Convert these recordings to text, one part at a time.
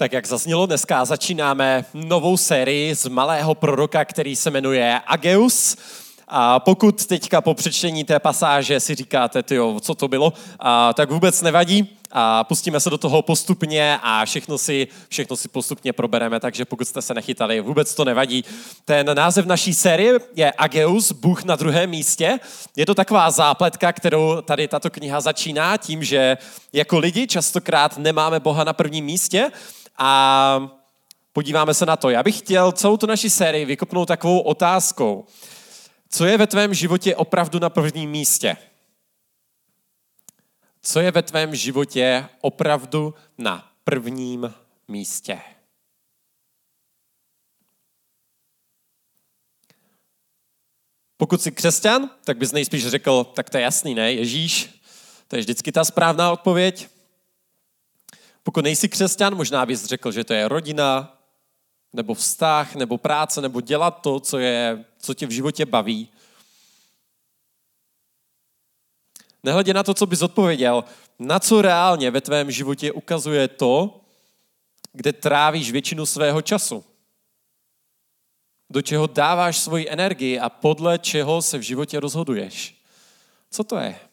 Tak jak zaznělo, dneska začínáme novou sérii z malého proroka, který se jmenuje Ageus. A pokud teďka po přečtení té pasáže si říkáte, tyjo, co to bylo, tak vůbec nevadí. A pustíme se do toho postupně a všechno si postupně probereme, takže pokud jste se nechytali, vůbec to nevadí. Ten název naší série je Ageus, Bůh na druhém místě. Je to taková zápletka, kterou tady tato kniha začíná tím, že jako lidi častokrát nemáme Boha na prvním místě a podíváme se na to. Já bych chtěl celou tu naši sérii vykopnout takovou otázkou. Co je ve tvém životě opravdu na prvním místě? Co je ve tvém životě opravdu na prvním místě? Pokud jsi křesťan, tak bys nejspíš řekl, tak to je jasný, ne? Ježíš, to je vždycky ta správná odpověď. Pokud nejsi křesťan, možná bys řekl, že to je rodina, nebo vztah, nebo práce, nebo dělat to, co tě v životě baví. Nehledě na to, co bys odpověděl, na co reálně ve tvém životě ukazuje to, kde trávíš většinu svého času. Do čeho dáváš svoji energii a podle čeho se v životě rozhoduješ. Co to je?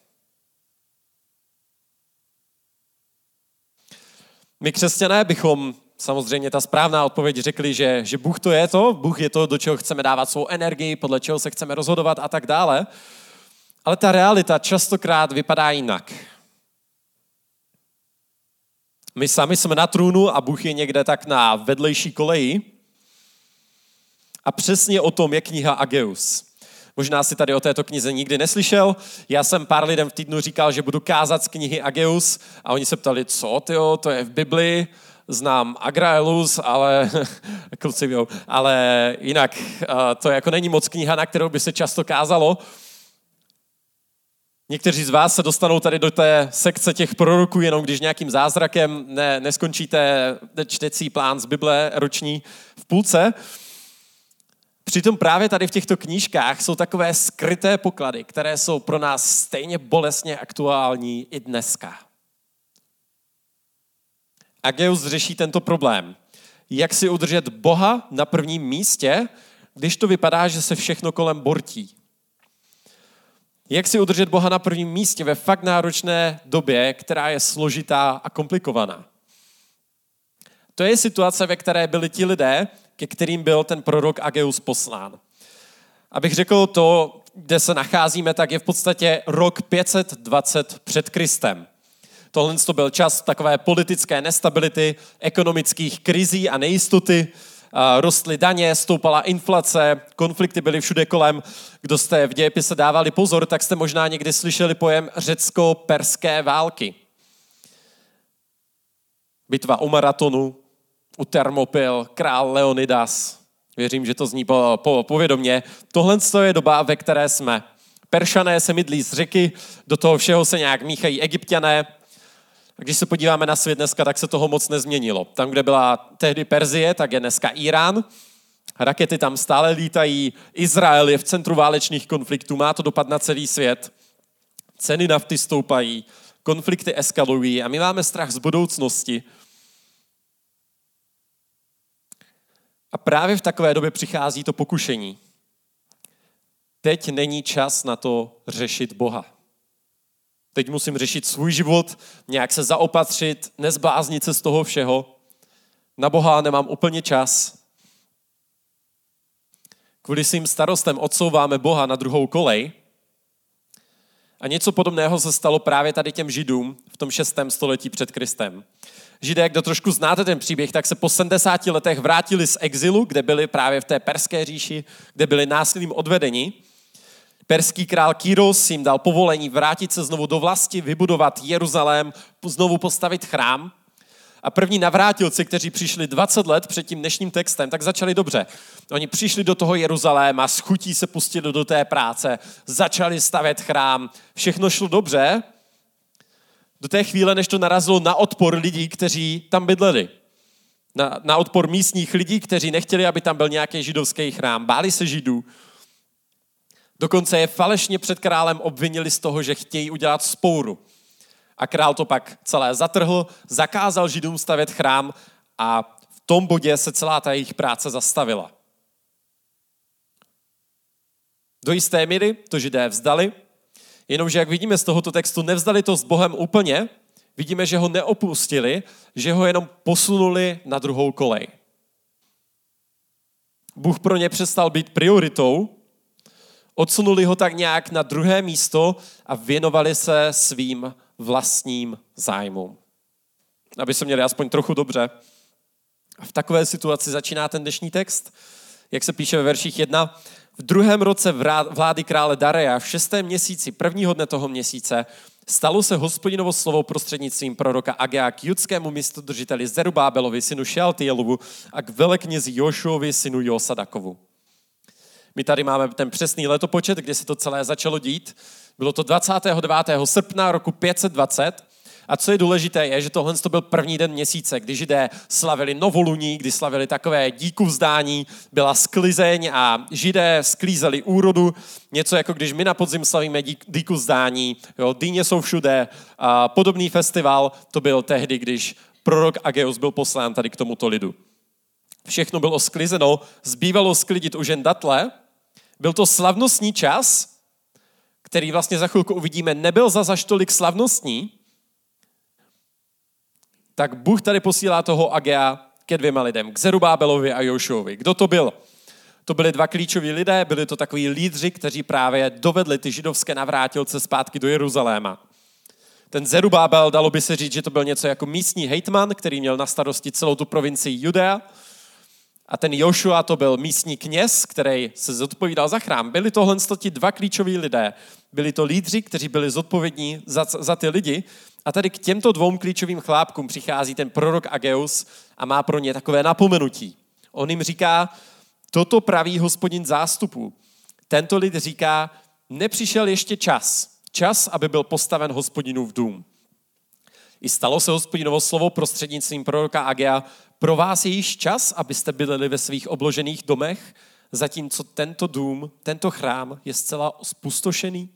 My křesťané bychom samozřejmě ta správná odpověď řekli, že Bůh to je to, Bůh je to, do čeho chceme dávat svou energii, podle čeho se chceme rozhodovat a tak dále. Ale ta realita častokrát vypadá jinak. My sami jsme na trůnu a Bůh je někde tak na vedlejší koleji. A přesně o tom je kniha Ageus. Možná si tady o této knize nikdy neslyšel. Já jsem pár lidem v týdnu říkal, že budu kázat z knihy Ageus a oni se ptali, co tyjo, to je v Biblii. Znám Agraelus, ale jinak to jako není moc kniha, na kterou by se často kázalo. Někteří z vás se dostanou tady do té sekce těch proroků, jenom když nějakým zázrakem neskončíte čtecí plán z Bible roční v půlce. Přitom právě tady v těchto knížkách jsou takové skryté poklady, které jsou pro nás stejně bolestně aktuální i dneska. Ageus řeší tento problém. Jak si udržet Boha na prvním místě, když to vypadá, že se všechno kolem bortí? Jak si udržet Boha na prvním místě ve fakt náročné době, která je složitá a komplikovaná? To je situace, ve které byli ti lidé, ke kterým byl ten prorok Ageus poslán. Abych řekl to, kde se nacházíme, tak je v podstatě rok 520 před Kristem. Tohle to byl čas takové politické nestability, ekonomických krizí a nejistoty. Rostly daně, stoupala inflace, konflikty byly všude kolem. Kdo jste v dějepise dávali pozor, tak jste možná někdy slyšeli pojem řecko-perské války. Bitva u Maratonu, u Termopil, král Leonidas. Věřím, že to zní povědomě. Tohle je doba, ve které jsme. Peršané se mydlí z řeky, do toho všeho se nějak míchají Egypťané. A když se podíváme na svět dneska, tak se toho moc nezměnilo. Tam, kde byla tehdy Perzie, tak je dneska Irán. Rakety tam stále lítají. Izrael je v centru válečných konfliktů. Má to dopad na celý svět. Ceny nafty stoupají. Konflikty eskalují a my máme strach z budoucnosti. A právě v takové době přichází to pokušení. Teď není čas na to řešit Boha. Teď musím řešit svůj život, nějak se zaopatřit, nezbláznit se z toho všeho. Na Boha nemám úplně čas. Kvůli svým starostem odsouváme Boha na druhou kolej. A něco podobného se stalo právě tady těm Židům v tom 6. století před Kristem. Židé, kdo trošku znáte ten příběh, tak se po 70 letech vrátili z exilu, kde byli právě v té perské říši, kde byli násilím odvedeni. Perský král Kyros jim dal povolení vrátit se znovu do vlasti, vybudovat Jeruzalém, znovu postavit chrám. A první navrátilci, kteří přišli 20 let před tím dnešním textem, tak začali dobře. Oni přišli do toho Jeruzaléma, s chutí se pustili do té práce, začali stavět chrám, všechno šlo dobře, do té chvíle, než to narazilo na odpor lidí, kteří tam bydleli. Na odpor místních lidí, kteří nechtěli, aby tam byl nějaký židovský chrám. Báli se Židů. Dokonce je falešně před králem obvinili z toho, že chtějí udělat vzpouru. A král to pak celé zatrhl, zakázal Židům stavět chrám a v tom bodě se celá ta jejich práce zastavila. Do jisté míry to Židé vzdali, jenomže jak vidíme z tohoto textu, nevzdali to s Bohem úplně, vidíme, že ho neopustili, že ho jenom posunuli na druhou kolej. Bůh pro ně přestal být prioritou, odsunuli ho tak nějak na druhé místo a věnovali se svým vlastním zájmům. Aby se měli aspoň trochu dobře. A v takové situaci začíná ten dnešní text, jak se píše ve verších 1. V 2. roce vlády krále Dareja, v 6. měsíci, prvního dne toho měsíce, stalo se Hospodinovo slovo prostřednictvím proroka Agea k judskému místodržiteli Zerubábelovi, synu Šealtielovu, a k veleknězi Jošuovi, synu Josadakovu. My tady máme ten přesný letopočet, kdy se to celé začalo dít. Bylo to 29. srpna roku 520. A co je důležité, je, že tohle byl první den měsíce, kdy Židé slavili novoluní, kdy slavili takové díku vzdání, byla sklizeň a Židé sklízeli úrodu. Něco jako když my na podzim slavíme díku vzdání, dýně jsou všude. A podobný festival to byl tehdy, když prorok Ageus byl poslán tady k tomuto lidu. Všechno bylo sklizeno, zbývalo sklidit už jen datle. Byl to slavnostní čas, který vlastně za chvilku uvidíme, nebyl zaž tolik slavnostní, tak Bůh tady posílá toho Agea ke 2 lidem, k Zerubábelovi a Jošuovi. Kdo to byl? To byli 2 klíčoví lidé, byli to takoví lídři, kteří právě dovedli ty židovské navrátilce zpátky do Jeruzaléma. Ten Zerubábel, dalo by se říct, že to byl něco jako místní hejtman, který měl na starosti celou tu provincii Judea. A ten Jošua to byl místní kněz, který se zodpovídal za chrám. Byli tohle ti 2 klíčoví lidé. Byli to lídři, kteří byli zodpovědní za ty lidi. A tady k těmto 2 klíčovým chlápkům přichází ten prorok Ageus a má pro ně takové napomenutí. On jim říká, toto praví Hospodin zástupu. Tento lid říká, nepřišel ještě čas, aby byl postaven Hospodinův dům. I stalo se Hospodinovo slovo prostřednictvím proroka Agea, pro vás je již čas, abyste bydleli ve svých obložených domech, zatímco tento dům, tento chrám je zcela zpustošený.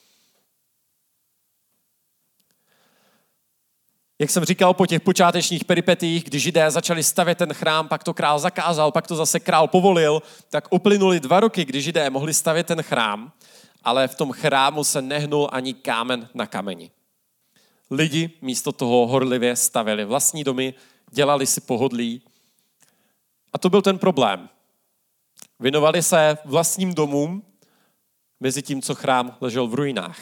Jak jsem říkal, po těch počátečních peripetiích, kdy Židé začali stavět ten chrám, pak to král zakázal, pak to zase král povolil, tak uplynuly 2 roky, kdy Židé mohli stavět ten chrám, ale v tom chrámu se nehnul ani kámen na kameni. Lidi místo toho horlivě stavěli vlastní domy, dělali si pohodlí. A to byl ten problém. Věnovali se vlastním domům mezi tím, co chrám ležel v ruinách.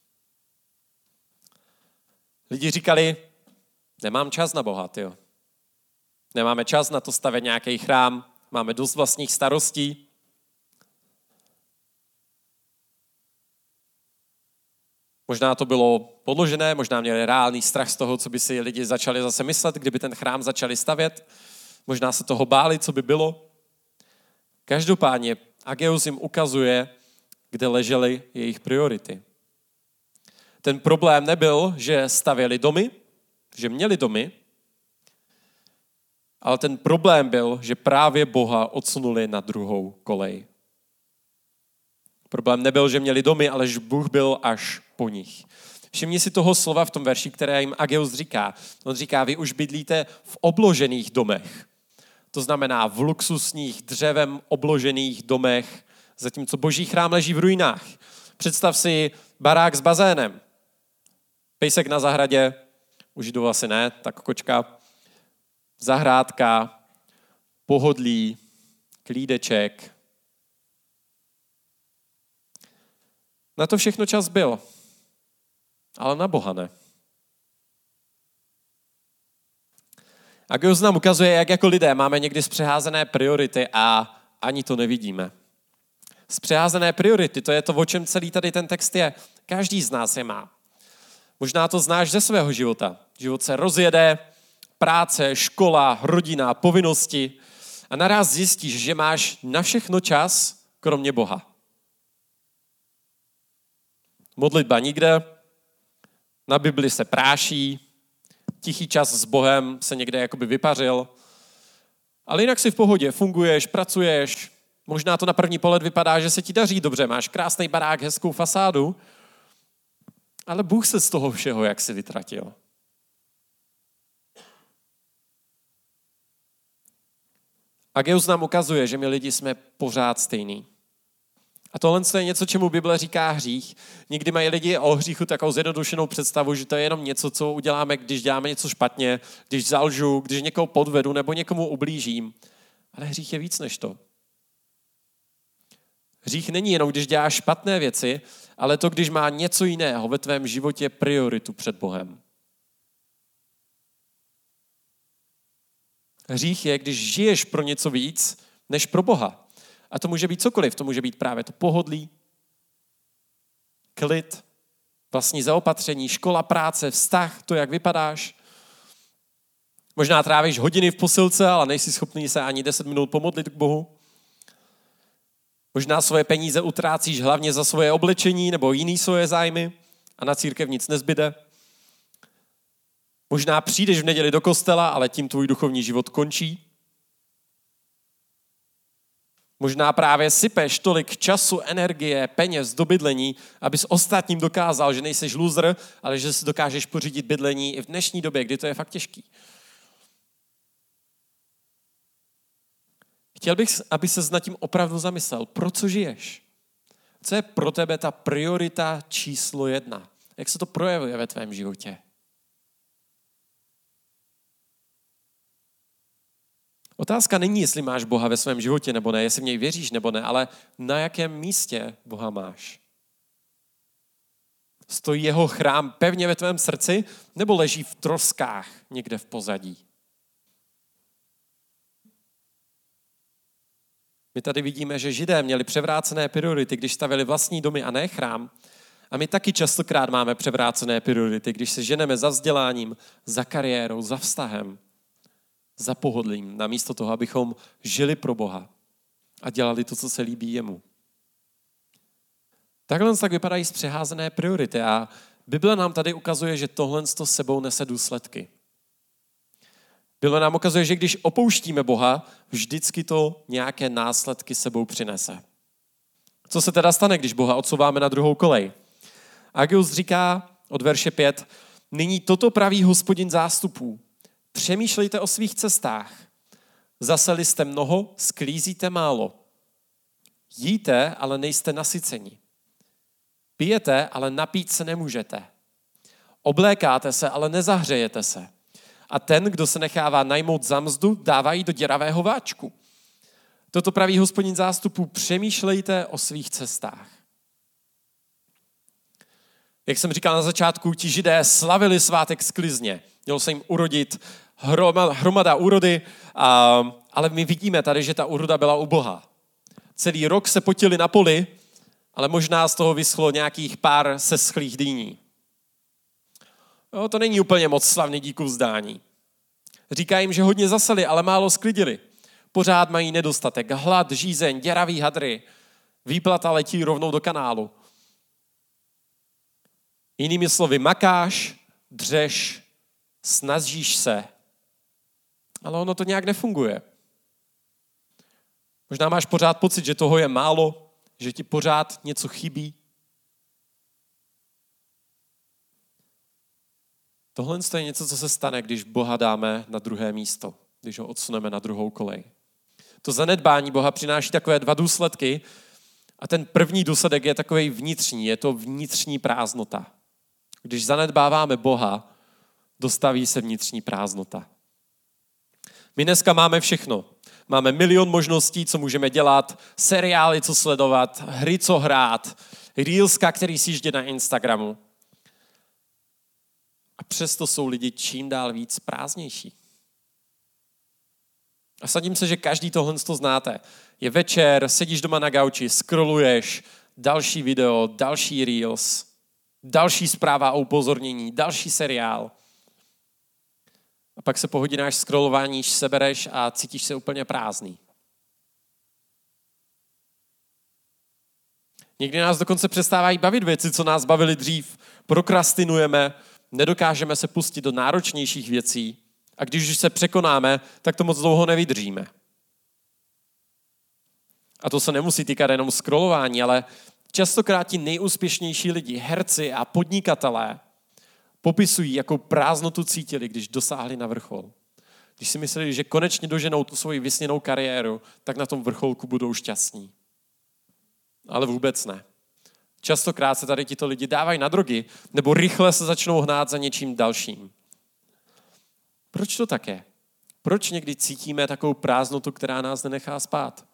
Lidi říkali, nemám čas na Boha, tyjo. Nemáme čas na to stavět nějaký chrám, máme dost vlastních starostí. Možná to bylo podložené, možná měli reálný strach z toho, co by si lidi začali zase myslet, kdyby ten chrám začali stavět. Možná se toho báli, co by bylo. Každopádně Ageus jim ukazuje, kde ležely jejich priority. Ten problém nebyl, že stavěli domy, že měli domy, ale ten problém byl, že právě Boha odsunuli na druhou kolej. Problém nebyl, že měli domy, ale že Bůh byl až po nich. Všimni si toho slova v tom verši, které jim Ageus říká. On říká, vy už bydlíte v obložených domech. To znamená v luxusních, dřevem obložených domech, zatímco Boží chrám leží v ruinách. Představ si barák s bazénem. Pejsek na zahradě, u Židů asi ne, tak kočka. Zahrádka, pohodlí, klídeček. Na to všechno čas byl, ale na Boha ne. Ageus nám ukazuje, jak jako lidé máme někdy zpřeházené priority a ani to nevidíme. Zpřeházené priority, to je to, o čem celý tady ten text je. Každý z nás je má. Možná to znáš ze svého života. Život se rozjede, práce, škola, rodina, povinnosti a naraz zjistíš, že máš na všechno čas, kromě Boha. Modlitba nikde, na Bibli se práší, tichý čas s Bohem se někde jakoby vypařil, ale jinak si v pohodě, funguješ, pracuješ, možná to na první pohled vypadá, že se ti daří dobře, máš krásný barák, hezkou fasádu, ale Bůh se z toho všeho jak si vytratil. Ageus nám ukazuje, že my lidi jsme pořád stejný. A tohle je něco, čemu Bible říká hřích. Někdy mají lidi o hříchu takovou zjednodušenou představu, že to je jenom něco, co uděláme, když děláme něco špatně, když zalžu, když někoho podvedu nebo někomu ublížím. Ale hřích je víc než to. Hřích není jenom, když děláš špatné věci, ale to, když má něco jiného ve tvém životě prioritu před Bohem. Hřích je, když žiješ pro něco víc, než pro Boha. A to může být cokoliv. To může být právě to pohodlí, klid, vlastní zaopatření, škola, práce, vztah, to, jak vypadáš. Možná trávíš hodiny v posilce, ale nejsi schopný se ani 10 minut pomodlit k Bohu. Možná svoje peníze utrácíš hlavně za svoje oblečení nebo jiný svoje zájmy a na církev nic nezbyde. Možná přijdeš v neděli do kostela, ale tím tvůj duchovní život končí. Možná právě sypeš tolik času, energie, peněz do bydlení, abys ostatním dokázal, že nejseš loser, ale že si dokážeš pořídit bydlení i v dnešní době, kdy to je fakt těžký. Chtěl bych, aby ses nad tím opravdu zamyslel. Pro co žiješ? Co je pro tebe ta priorita číslo 1? Jak se to projevuje ve tvém životě? Otázka není, jestli máš Boha ve svém životě nebo ne, jestli v něj věříš nebo ne, ale na jakém místě Boha máš. Stojí jeho chrám pevně ve tvém srdci nebo leží v troskách někde v pozadí? My tady vidíme, že Židé měli převrácené priority, když stavili vlastní domy a ne chrám. A my taky častokrát máme převrácené priority, když se ženeme za vzděláním, za kariérou, za vztahem, za pohodlím, namísto toho, abychom žili pro Boha a dělali to, co se líbí jemu. Takhle tak vypadají zpřeházené priority a Bible nám tady ukazuje, že tohle s sebou nese důsledky. Bible nám ukazuje, že když opouštíme Boha, vždycky to nějaké následky sebou přinese. Co se teda stane, když Boha odsouváme na druhou kolej? Ageus říká od verše 5, nyní toto praví Hospodin zástupů. Přemýšlejte o svých cestách. Zaseli jste mnoho, sklízíte málo. Jíte, ale nejste nasyceni. Pijete, ale napít se nemůžete. Oblékáte se, ale nezahřejete se. A ten, kdo se nechává najmout za mzdu, dává ji do děravého váčku. Toto praví Hospodin zástupů, přemýšlejte o svých cestách. Jak jsem říkal na začátku, ti Židé slavili svátek sklizně. Mělo se jim urodit hromada úrody, ale my vidíme tady, že ta úroda byla u Boha. Celý rok se potili na poli, ale možná z toho vyschlo nějakých pár seschlých dýní. No, to není úplně moc slavný díku vzdání. Říká jim, že hodně zaseli, ale málo sklidili. Pořád mají nedostatek, hlad, žízeň, děravý hadry. Výplata letí rovnou do kanálu. Jinými slovy, makáš, dřeš, snažíš se, ale ono to nějak nefunguje. Možná máš pořád pocit, že toho je málo, že ti pořád něco chybí. Tohle je něco, co se stane, když Boha dáme na druhé místo, když ho odsuneme na druhou kolej. To zanedbání Boha přináší takové 2 důsledky a ten první důsledek je takový vnitřní, je to vnitřní prázdnota. Když zanedbáváme Boha, dostaví se vnitřní prázdnota. My dneska máme všechno. Máme milion možností, co můžeme dělat, seriály, co sledovat, hry, co hrát, reelska, který si jde na Instagramu. A přesto jsou lidi čím dál víc prázdnější. A sadím se, že každý tohle znáte. Je večer, sedíš doma na gauči, scrolluješ, další video, další reels, další zpráva o upozornění, další seriál. A pak se po hodinách scrollování sebereš a cítíš se úplně prázdný. Někdy nás dokonce přestávají bavit věci, co nás bavily dřív. Prokrastinujeme, nedokážeme se pustit do náročnějších věcí a když už se překonáme, tak to moc dlouho nevydržíme. A to se nemusí týkat jenom scrollování, ale častokrát ti nejúspěšnější lidi, herci a podnikatelé, popisují, jakou prázdnotu cítili, když dosáhli na vrchol. když si mysleli, že konečně doženou tu svoji vysněnou kariéru, tak na tom vrcholku budou šťastní. Ale vůbec ne. Častokrát se tady tito lidi dávají na drogy, nebo rychle se začnou hnát za něčím dalším. Proč to tak je? Proč někdy cítíme takovou prázdnotu, která nás nenechá spát?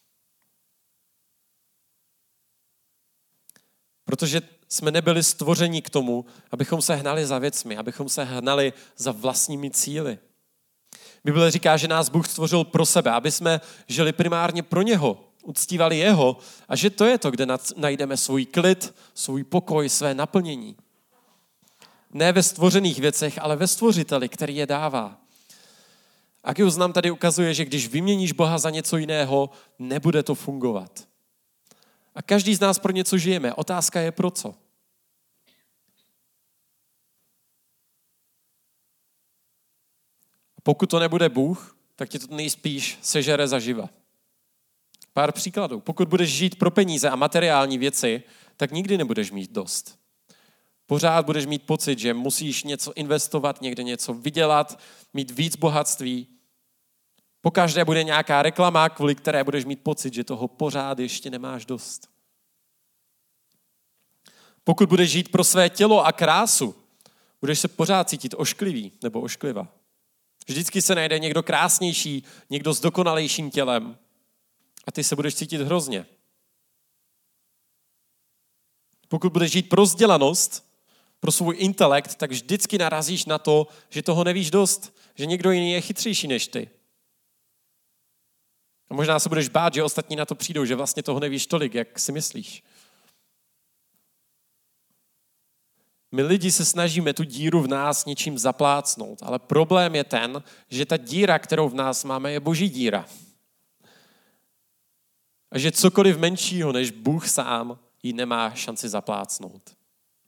Protože jsme nebyli stvořeni k tomu, abychom se hnali za věcmi, abychom se hnali za vlastními cíli. Bible říká, že nás Bůh stvořil pro sebe, aby jsme žili primárně pro něho, uctívali jeho a že to je to, kde najdeme svůj klid, svůj pokoj, své naplnění. Ne ve stvořených věcech, ale ve stvořiteli, který je dává. Agius nám tady ukazuje, že když vyměníš Boha za něco jiného, nebude to fungovat. A každý z nás pro něco žijeme. Otázka je pro co. A pokud to nebude Bůh, tak tě to nejspíš sežere zaživa. Pár příkladů. Pokud budeš žít pro peníze a materiální věci, tak nikdy nebudeš mít dost. Pořád budeš mít pocit, že musíš něco investovat, někde něco vydělat, mít víc bohatství. Pokaždé bude nějaká reklama, kvůli které budeš mít pocit, že toho pořád ještě nemáš dost. Pokud budeš žít pro své tělo a krásu, budeš se pořád cítit ošklivý nebo ošklivá. Vždycky se najde někdo krásnější, někdo s dokonalejším tělem a ty se budeš cítit hrozně. Pokud budeš žít pro vzdělanost, pro svůj intelekt, tak vždycky narazíš na to, že toho nevíš dost, že někdo jiný je chytřejší než ty. A možná se budeš bát, že ostatní na to přijdou, že vlastně toho nevíš tolik, jak si myslíš. My lidi se snažíme tu díru v nás něčím zaplácnout, ale problém je ten, že ta díra, kterou v nás máme, je boží díra. A že cokoliv menšího než Bůh sám ji nemá šanci zaplácnout.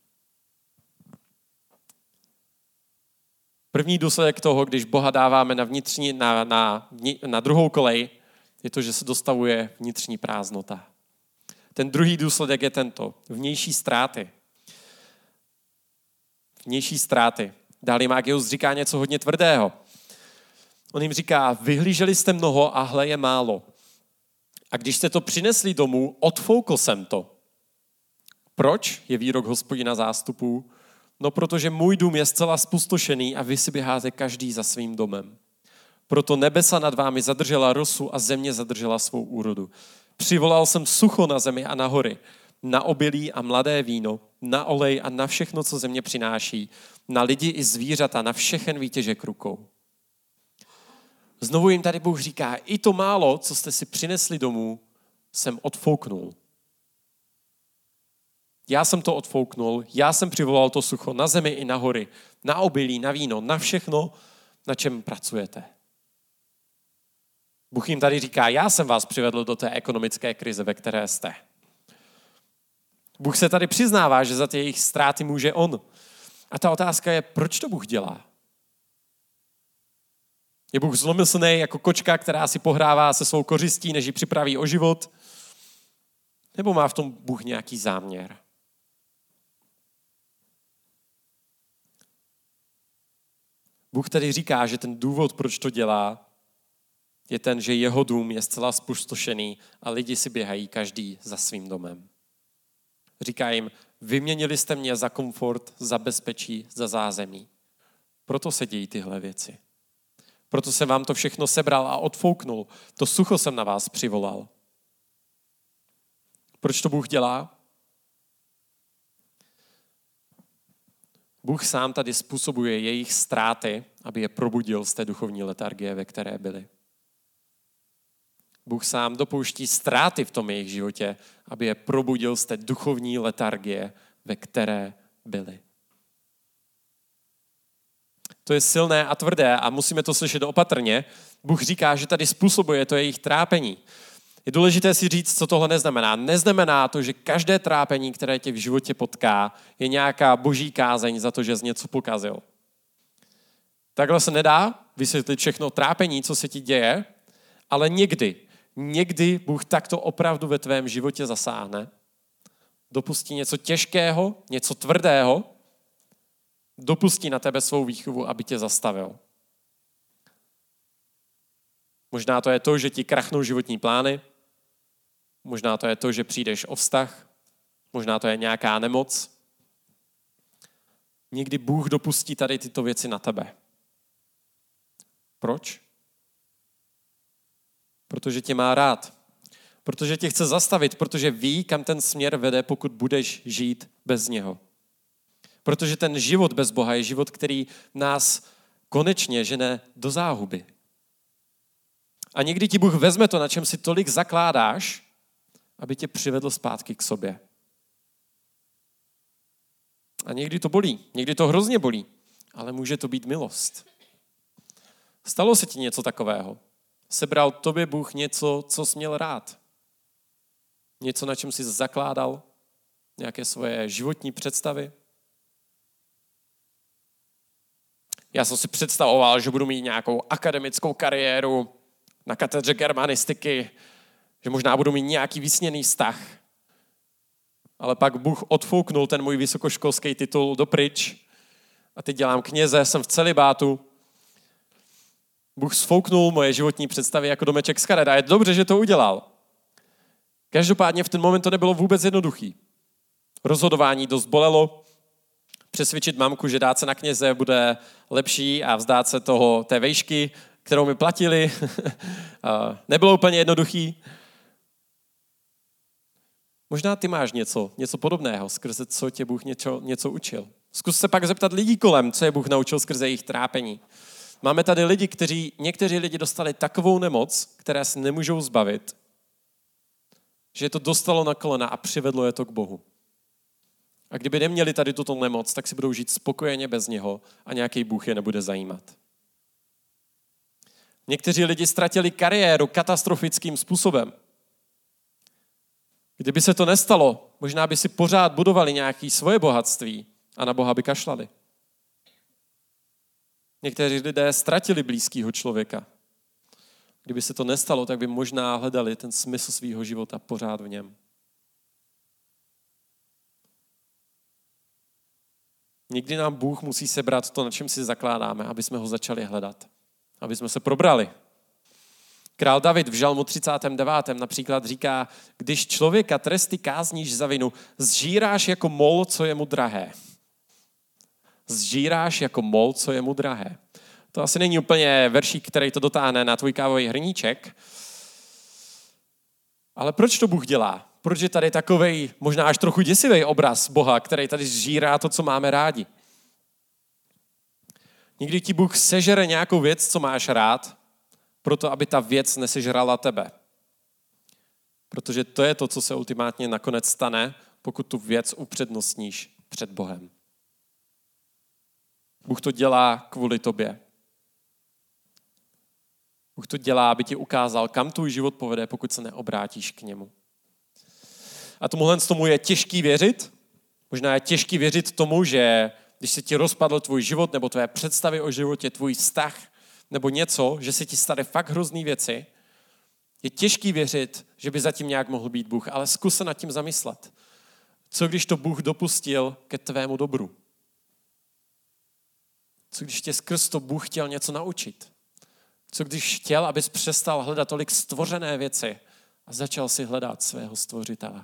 První důsledek toho, když Boha dáváme na druhou kolej, je to, že se dostavuje vnitřní prázdnota. Ten druhý důsledek je tento. Vnější ztráty. Vnější ztráty. Dále jim Agius říká něco hodně tvrdého. On jim říká, vyhlíželi jste mnoho a hle je málo. A když jste to přinesli domů, odfoukl jsem to. Proč? Je výrok Hospodina zástupů. No, protože můj dům je zcela spustošený a vy si běháte každý za svým domem. Proto nebesa nad vámi zadržela rosu a země zadržela svou úrodu. Přivolal jsem sucho na zemi a na hory, na obilí a mladé víno, na olej a na všechno, co země přináší, na lidi i zvířata, na všechen výtěžek rukou. Znovu jim tady Bůh říká, i to málo, co jste si přinesli domů, jsem odfouknul. Já jsem to odfouknul, já jsem přivolal to sucho na zemi i na hory, na obilí, na víno, na všechno, na čem pracujete. Bůh jim tady říká, já jsem vás přivedl do té ekonomické krize, ve které jste. Bůh se tady přiznává, že za ty jejich ztráty může on. A ta otázka je, proč to Bůh dělá? Je Bůh zlomyslný jako kočka, která si pohrává se svou kořistí, než ji připraví o život? Nebo má v tom Bůh nějaký záměr? Bůh tady říká, že ten důvod, proč to dělá, je ten, že jeho dům je zcela spustošený a lidi si běhají každý za svým domem. Říká jim, vyměnili jste mě za komfort, za bezpečí, za zázemí. Proto se dějí tyhle věci. Proto jsem vám to všechno sebral a odfouknul. To sucho jsem na vás přivolal. Proč to Bůh dělá? Bůh sám tady způsobuje jejich ztráty, aby je probudil z té duchovní letargie, ve které byli. Bůh sám dopouští ztráty v tom jejich životě, aby je probudil z té duchovní letargie, ve které byli. To je silné a tvrdé a musíme to slyšet opatrně. Bůh říká, že tady způsobuje to jejich trápení. Je důležité si říct, co tohle neznamená. Neznamená to, že každé trápení, které tě v životě potká, je nějaká boží kázeň za to, že jsi něco pokazil. Takhle se nedá vysvětlit všechno trápení, co se ti děje, ale někdy Bůh takto opravdu ve tvém životě zasáhne. Dopustí něco těžkého, něco tvrdého, dopustí na tebe svou výchovu, aby tě zastavil. Možná to je to, že ti krachnou životní plány. Možná to je to, že přijdeš o vztah. Možná to je nějaká nemoc. Někdy Bůh dopustí tady tyto věci na tebe. Proč? Protože tě má rád. Protože tě chce zastavit, protože ví, kam ten směr vede, pokud budeš žít bez něho. Protože ten život bez Boha je život, který nás konečně žene do záhuby. A někdy ti Bůh vezme to, na čem si tolik zakládáš, aby tě přivedl zpátky k sobě. A někdy to bolí, někdy to hrozně bolí, ale může to být milost. Stalo se ti něco takového? Sebral tobě Bůh něco, co jsi měl rád? Něco, na čem jsi zakládal? Nějaké svoje životní představy? Já jsem si představoval, že budu mít nějakou akademickou kariéru na katedře germanistiky, že možná budu mít nějaký vysněný vztah. Ale pak Bůh odfouknul ten můj vysokoškolský titul dopryč a teď dělám kněze, jsem v celibátu. Bůh sfouknul moje životní představy jako domeček z karet a je dobře, že to udělal. Každopádně v ten moment to nebylo vůbec jednoduchý. Rozhodování dost bolelo. Přesvědčit mamku, že dát se na kněze bude lepší a vzdát se té vejšky, kterou mi platili, nebylo úplně jednoduchý. Možná ty máš něco podobného, skrze co tě Bůh něco učil. Zkus se pak zeptat lidí kolem, co je Bůh naučil skrze jejich trápení. Máme tady lidi, někteří lidi dostali takovou nemoc, které se nemůžou zbavit, že je to dostalo na kolena a přivedlo je to k Bohu. A kdyby neměli tady tuto nemoc, tak si budou žít spokojeně bez něho a nějaký Bůh je nebude zajímat. Někteří lidi ztratili kariéru katastrofickým způsobem. Kdyby se to nestalo, možná by si pořád budovali nějaké svoje bohatství a na Boha by kašlali. Někteří lidé ztratili blízkého člověka. Kdyby se to nestalo, tak by možná hledali ten smysl svého života pořád v něm. Někdy nám Bůh musí sebrat to, na čem si zakládáme, aby jsme ho začali hledat. Aby jsme se probrali. Král David v Žalmu 39. například říká, když člověka tresty kázníš za vinu, zžíráš jako mol, co je mu drahé. Zžíráš jako mol, co je mu drahé. To asi není úplně veršík, který to dotáhne na tvůj kávový hrníček. Ale proč to Bůh dělá? Proč je tady takovej, možná až trochu děsivý obraz Boha, který tady zžírá to, co máme rádi? Někdy ti Bůh sežere nějakou věc, co máš rád, proto aby ta věc nesežrala tebe. Protože to je to, co se ultimátně nakonec stane, pokud tu věc upřednostníš před Bohem. Bůh to dělá kvůli tobě. Bůh to dělá, aby ti ukázal, kam tvůj život povede, pokud se neobrátíš k němu. A tomu je těžký věřit. Možná je těžký věřit tomu, že když se ti rozpadl tvůj život, nebo tvé představy o životě, tvůj vztah, nebo něco, že se ti stane fakt hrozný věci, je těžký věřit, že by zatím nějak mohl být Bůh, ale zkus se nad tím zamyslet. Co když to Bůh dopustil ke tvému dobru? Co když tě skrz to Bůh chtěl něco naučit? Co když chtěl, abys přestal hledat tolik stvořené věci a začal si hledat svého stvořitele?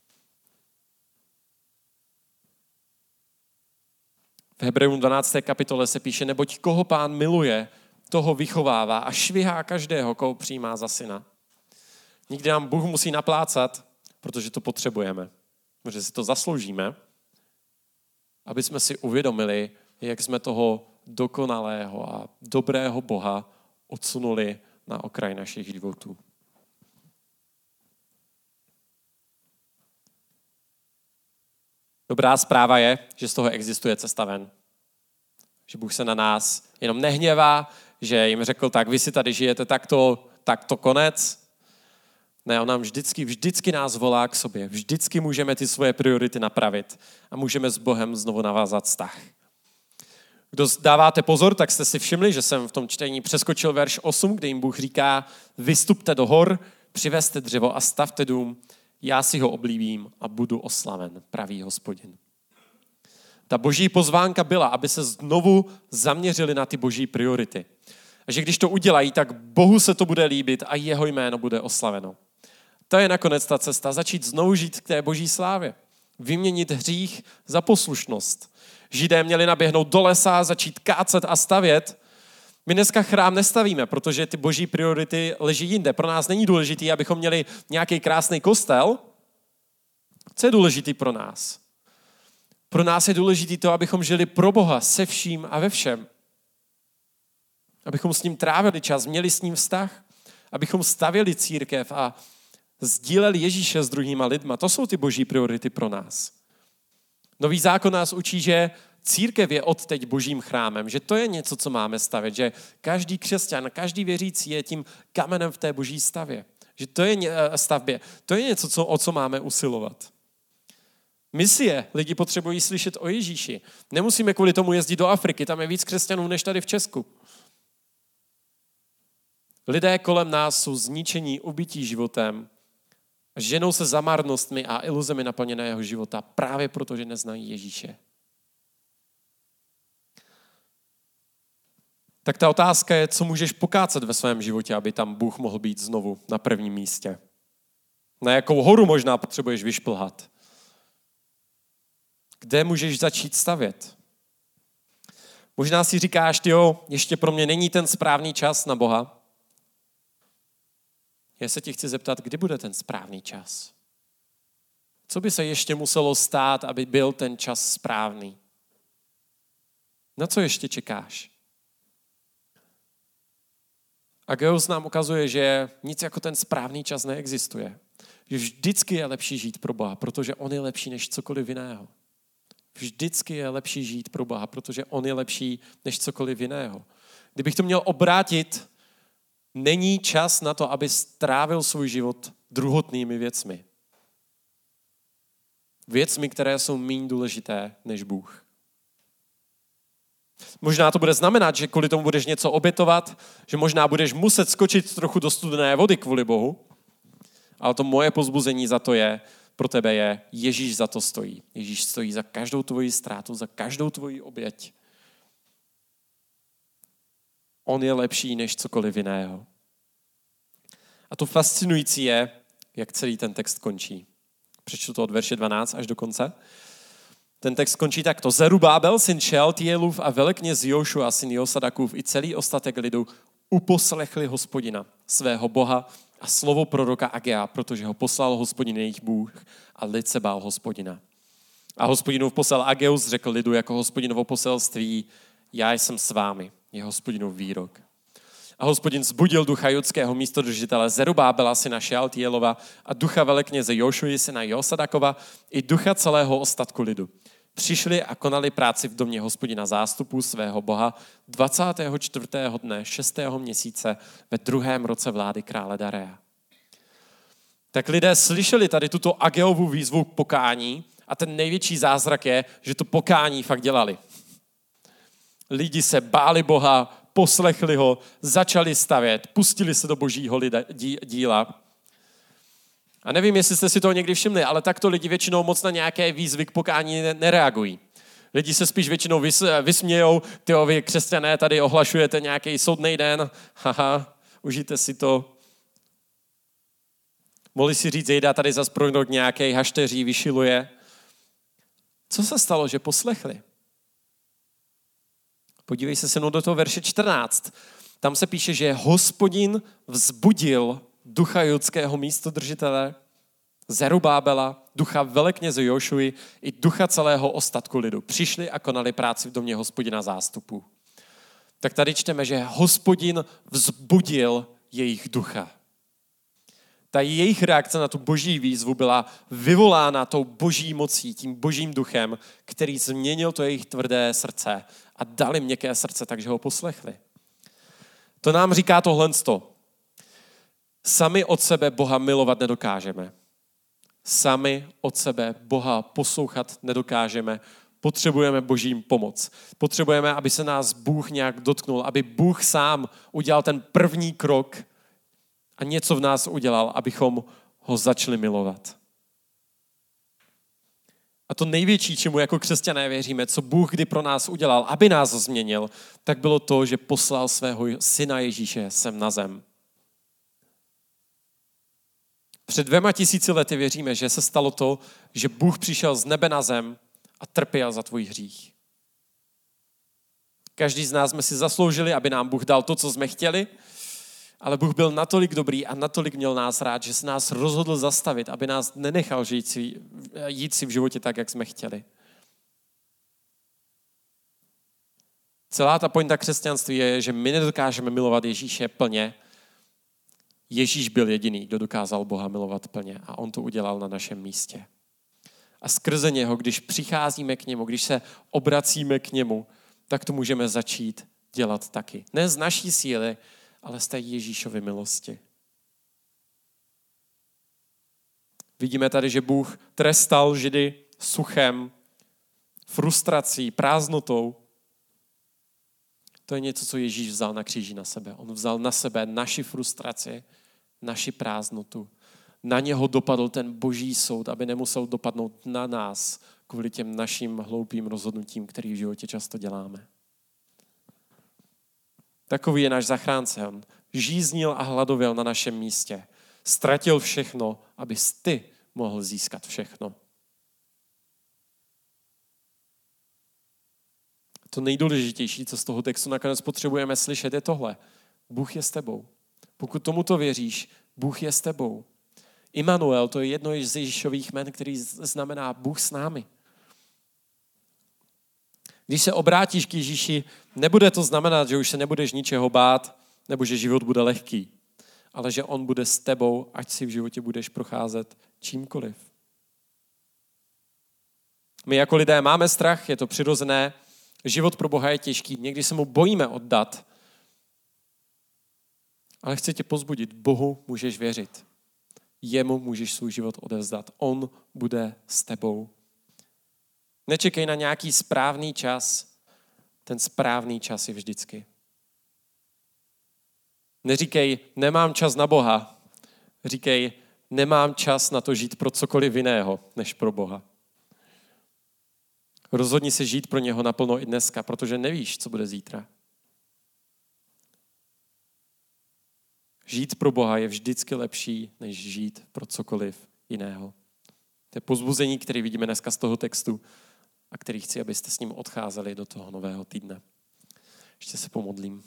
V Hebrejům 12. kapitole se píše, neboť koho Pán miluje, toho vychovává a švihá každého, koho přijímá za syna. Nikdy nám Bůh musí naplácat, protože to potřebujeme. Protože si to zasloužíme, aby jsme si uvědomili, jak jsme toho dokonalého a dobrého Boha odsunuli na okraj našich životů. Dobrá zpráva je, že z toho existuje cesta ven. Že Bůh se na nás jenom nehněvá, že jim řekl, tak vy si tady žijete takto konec. Ne, on nám vždycky nás volá k sobě. Vždycky můžeme ty svoje priority napravit a můžeme s Bohem znovu navázat vztah. Kdo dáváte pozor, tak jste si všimli, že jsem v tom čtení přeskočil verš 8, kde jim Bůh říká, vystupte do hor, přivezte dřevo a stavte dům, já si ho oblíbím a budu oslaven, pravý Hospodin. Ta boží pozvánka byla, aby se znovu zaměřili na ty boží priority. A že když to udělají, tak Bohu se to bude líbit a jeho jméno bude oslaveno. To je nakonec ta cesta, začít znovu žít k té boží slávě. Vyměnit hřích za poslušnost. Židé měli naběhnout do lesa, začít kácet a stavět. My dneska chrám nestavíme, protože ty boží priority leží jinde. Pro nás není důležitý, abychom měli nějaký krásný kostel. Co je důležitý pro nás? Pro nás je důležitý to, abychom žili pro Boha se vším a ve všem. Abychom s ním trávili čas, měli s ním vztah, abychom stavěli církev a sdíleli Ježíše s druhýma lidma. To jsou ty boží priority pro nás. Nový zákon nás učí, že církev je odteď božím chrámem, že to je něco, co máme stavět, že každý křesťan, každý věřící je tím kamenem v té boží stavě. Že to je stavbě. To je něco, o co máme usilovat. Misie. Lidi potřebují slyšet o Ježíši. Nemusíme kvůli tomu jezdit do Afriky, tam je víc křesťanů než tady v Česku. Lidé kolem nás jsou zničení, ubití životem, ženou se za marnostmi a iluzemi naplněného života právě proto, že neznají Ježíše. Tak ta otázka je, co můžeš pokácet ve svém životě, aby tam Bůh mohl být znovu na prvním místě. Na jakou horu možná potřebuješ vyšplhat? Kde můžeš začít stavět? Možná si říkáš, tyjo, ještě pro mě není ten správný čas na Boha. Já se tě chci zeptat, kdy bude ten správný čas? Co by se ještě muselo stát, aby byl ten čas správný? Na co ještě čekáš? Ageus nám ukazuje, že nic jako ten správný čas neexistuje. Že vždycky je lepší žít pro Boha, protože on je lepší než cokoliv jiného. Vždycky je lepší žít pro Boha, protože on je lepší než cokoliv jiného. Kdybych to měl obrátit, není čas na to, aby strávil svůj život druhotnými věcmi. Věcmi, které jsou méně důležité než Bůh. Možná to bude znamenat, že kvůli tomu budeš něco obětovat, že možná budeš muset skočit trochu do studené vody kvůli Bohu, ale to moje povzbuzení za to je, pro tebe je, Ježíš za to stojí. Ježíš stojí za každou tvoji ztrátu, za každou tvoji oběť. On je lepší než cokoliv jiného. A to fascinující je, jak celý ten text končí. Přečtu to od verše 12 až do konce. Ten text končí takto. Zerubábel, syn Šealtielův a velekněz Jošua, syn Josadakův i celý ostatek lidu uposlechli Hospodina, svého Boha a slovo proroka Agea, protože ho poslal Hospodin jejich Bůh a lid se bál Hospodina. A Hospodinův poslal Ageus řekl lidu jako Hospodinovo poselství, já jsem s vámi, je Hospodinův výrok. A Hospodin zbudil ducha judského místodržitele Zerubábela, syna Šealtielova a ducha velekněze Jošuji, syna Josadakova i ducha celého ostatku lidu. Přišli a konali práci v domě Hospodina zástupů svého Boha 24. dne 6. měsíce ve 2. roce vlády krále Dareja. Tak lidé slyšeli tady tuto Ageovu výzvu k pokání a ten největší zázrak je, že to pokání fakt dělali. Lidi se báli Boha, poslechli ho, začali stavět, pustili se do božího díla. A nevím, jestli jste si toho někdy všimli, ale takto lidi většinou moc na nějaké výzvy k pokání nereagují. Lidi se spíš většinou vysmějou, tyjo, vy křesťané tady ohlašujete nějaký soudnej den, haha, užijte si to. Mohli si říct, jejda tady zas prorok nějaký hašteří vyšiluje. Co se stalo, že poslechli? Podívej se mnou do toho verše 14. Tam se píše, že Hospodin vzbudil ducha judského místodržitele Zerubábela, ducha velekněze Jošuji i ducha celého ostatku lidu. Přišli a konali práci v domě Hospodina zástupů. Tak tady čteme, že Hospodin vzbudil jejich ducha. Ta jejich reakce na tu boží výzvu byla vyvolána tou boží mocí, tím božím duchem, který změnil to jejich tvrdé srdce a dali měkké srdce, takže ho poslechli. To nám říká tohlensto. Sami od sebe Boha milovat nedokážeme. Sami od sebe Boha poslouchat nedokážeme. Potřebujeme božím pomoc. Potřebujeme, aby se nás Bůh nějak dotknul, aby Bůh sám udělal ten první krok a něco v nás udělal, abychom ho začali milovat. A to největší, čemu jako křesťané věříme, co Bůh kdy pro nás udělal, aby nás změnil, tak bylo to, že poslal svého syna Ježíše sem na zem. Před 2000 lety věříme, že se stalo to, že Bůh přišel z nebe na zem a trpěl za tvůj hřích. Každý z nás jsme si zasloužili, aby nám Bůh dal to, co jsme chtěli, ale Bůh byl natolik dobrý a natolik měl nás rád, že se nás rozhodl zastavit, aby nás nenechal jít si v životě tak, jak jsme chtěli. Celá ta pointa křesťanství je, že my nedokážeme milovat Ježíše plně. Ježíš byl jediný, kdo dokázal Boha milovat plně a on to udělal na našem místě. A skrze něho, když přicházíme k němu, když se obracíme k němu, tak to můžeme začít dělat taky. Ne z naší síly, ale z té Ježíšovy milosti. Vidíme tady, že Bůh trestal Židy suchem, frustrací, prázdnotou. To je něco, co Ježíš vzal na kříži na sebe. On vzal na sebe naši frustraci, naši prázdnotu. Na něho dopadl ten boží soud, aby nemusel dopadnout na nás kvůli těm našim hloupým rozhodnutím, který v životě často děláme. Takový je náš zachránce. On žíznil a hladověl na našem místě. Ztratil všechno, abys ty mohl získat všechno. To nejdůležitější, co z toho textu nakonec potřebujeme slyšet, je tohle. Bůh je s tebou. Pokud tomuto věříš, Bůh je s tebou. Immanuel, to je jedno z Ježíšových jmen, který znamená Bůh s námi. Když se obrátíš k Ježíši, nebude to znamenat, že už se nebudeš ničeho bát, nebo že život bude lehký, ale že on bude s tebou, ať si v životě budeš procházet čímkoliv. My jako lidé máme strach, je to přirozené, život pro Boha je těžký, někdy se mu bojíme oddat, ale chci tě pozbudit, Bohu můžeš věřit. Jemu můžeš svůj život odevzdat. On bude s tebou. Nečekej na nějaký správný čas. Ten správný čas je vždycky. Neříkej, nemám čas na Boha. Říkej, nemám čas na to žít pro cokoliv jiného, než pro Boha. Rozhodni se žít pro něho naplno i dneska, protože nevíš, co bude zítra. Žít pro Boha je vždycky lepší, než žít pro cokoliv jiného. To je povzbuzení, které vidíme dneska z toho textu a který chci, abyste s ním odcházeli do toho nového týdne. Ještě se pomodlím.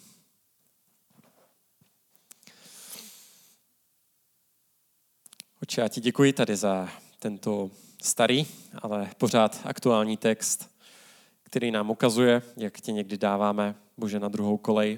Otče, já ti děkuji tady za tento starý, ale pořád aktuální text, který nám ukazuje, jak tě někdy dáváme, Bože, na druhou kolej.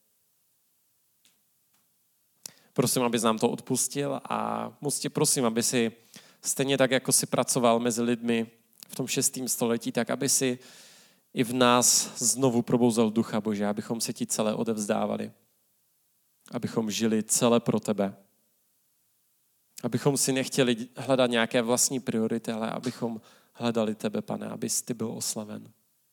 Prosím, abys nám to odpustil a moc tě prosím, aby si stejně tak, jako si pracoval mezi lidmi v tom 6. století, tak aby si i v nás znovu probouzel ducha, Bože, abychom se ti celé odevzdávali. Abychom žili celé pro tebe. Abychom si nechtěli hledat nějaké vlastní priority, ale abychom hledali tebe, Pane, abys ty byl oslaven.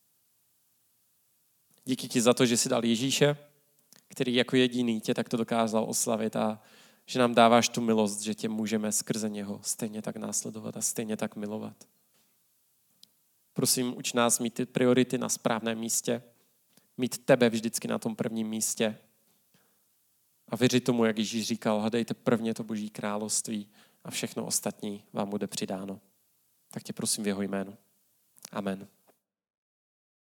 Díky ti za to, že jsi dal Ježíše, který jako jediný tě takto dokázal oslavit a že nám dáváš tu milost, že tě můžeme skrze něho stejně tak následovat a stejně tak milovat. Prosím, uč nás mít ty priority na správném místě, mít tebe vždycky na tom prvním místě a věřit tomu, jak Ježíš říkal, hledejte prvně to Boží království a všechno ostatní vám bude přidáno. Tak tě prosím v jeho jménu. Amen.